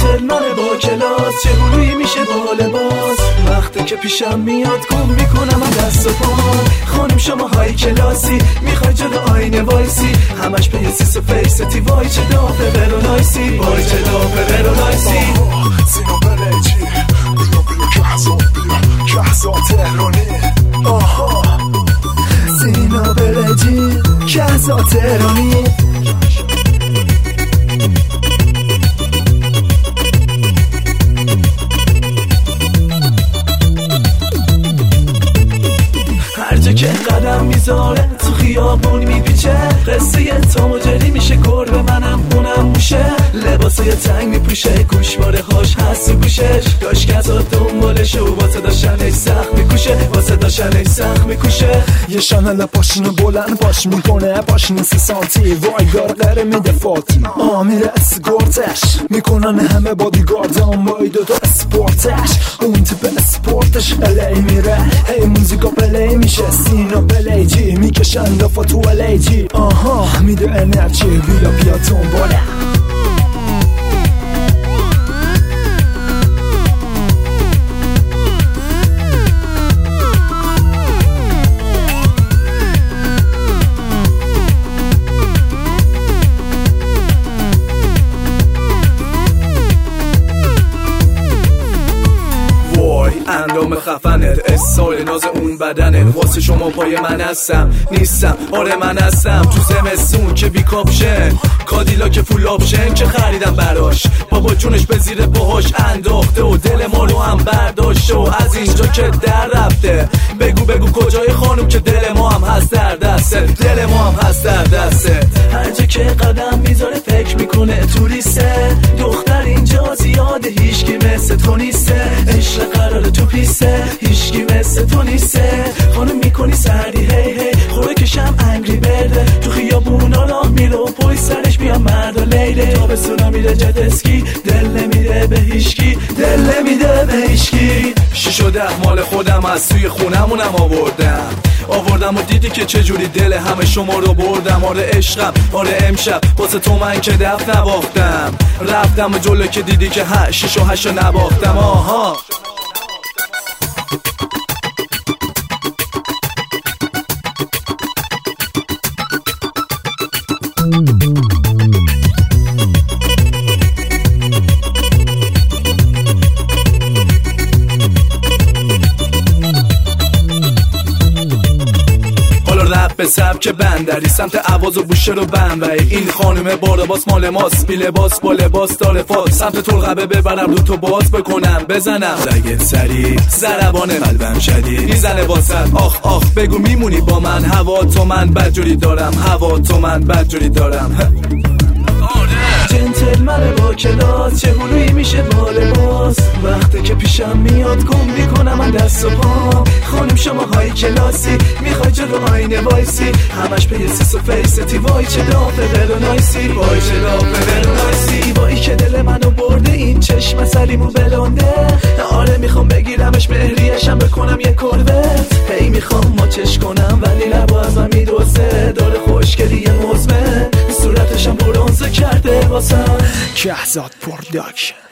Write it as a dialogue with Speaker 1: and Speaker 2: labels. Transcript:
Speaker 1: جنتلمن با کلاس، چهوری میشه با لباس، وقتی که پیشم میاد گم میکنم دست و پا. خانم شما های کلاسی، میخوای جلو آینه وایسی، همش به یه سیس و فیستی، وای چه دافه برونایسی، وای چه دافه برونایسی.
Speaker 2: سینا بلجی بیا بیا کهزا تهرانی، آها
Speaker 1: سینا بلجی کهزا تهرانی. هرجا که قدم میذاره تو خیابون میپیچه، قصه تام و جری میشه، گربه منم اونم موشه، لباسای تنگ میپوشه، گوشواره هاش هست و گوشش، داشت کزا دنبالشه و واسه داشتنش سخت میکوشه، واسه داشتنش سخت میکوشه.
Speaker 3: یه شنل پاشینو بلند پاش میکنه، پاشین 3 سانتی، وای گارقره میده فاتی، میره اسکورتش میکنن همه بادیگاردان، وای دوتا اسپورتش، اون تیپ اسپورتش الی میره، هی موزیکا پلی میشه، سینا بلیجی میکشن دفا تو الیجی، آها میده انرژی، بیا بیا دنباله.
Speaker 1: اندام خفنت، استایل ناز اون بدنت، واسه شما پای من هستم نیستم، آره من هستم تو زمستون که بی کاپشن، کادیلاک فول آپشن که خریدم براش، بابا جونش به زیر پاهاش انداخته و دل ما رو هم برداشته، و از اینجا که در رفته بگو بگو کجای خانم که دل ما هم هست در دسته، دل ما هم هست در دسته. هر جا که قدم میذاره فکر میکنه توریسته، دختر اینجا زیاده هیچکی مثل تو نیسته، عشق قراره تو پیسته، هیچکی مثل تو نیسته، خانم میکنی سردی هی هی، خوره کشم انگری برده، تو خیابونا راه میره و پای سرش بیان مرد و لیله، تابستونا میره جد اسکی، دل نمیده به هیچکی، دل نمیده به هیچکی. 6 و 10 مال خودم از توی خونمونم آوردم و دیدی که چجوری دل همه شما رو بردم، آره عشقم آره امشب واسه تو من که دفت نباختم، رفتم و جلو که دیدی که 6 و 8 نباختم، آها. به سبک بندری سمت عواز و بوشه رو بنبری، این خانومه با لباس مال ماست، بی لباس با لباس داره فاس، سمت طلقبه ببرم رو تو باز بکنم بزنم رگت سری، ضربان قلبم شدید میزنه واسد، آخ آخ بگو میمونی با من، هوا تو من بدجوری دارم، هوا تو من بدجوری دارم. جنتلمن با کلاس، چهوری میشه با لباس، وقتی که پیشم میاد گم میکنم من دست و پا. خانم شما های کلاسی، میخوای جلو آینه وایسی، همش به یه سیس و فیستی، وای چه دافه برونایسی، وای چه دافه برونایسی، وای که دل منو برده این چشم سریمو بلنده، آره میخوام بگیرمش مهریشم بکنم یه کربت، هی میخوام ماچش کنم ولی لبا از من میدوسه، داره خوشگلی مزمن، صورتشم برونزه کرده واسم.
Speaker 3: کهزاد پروداکشن.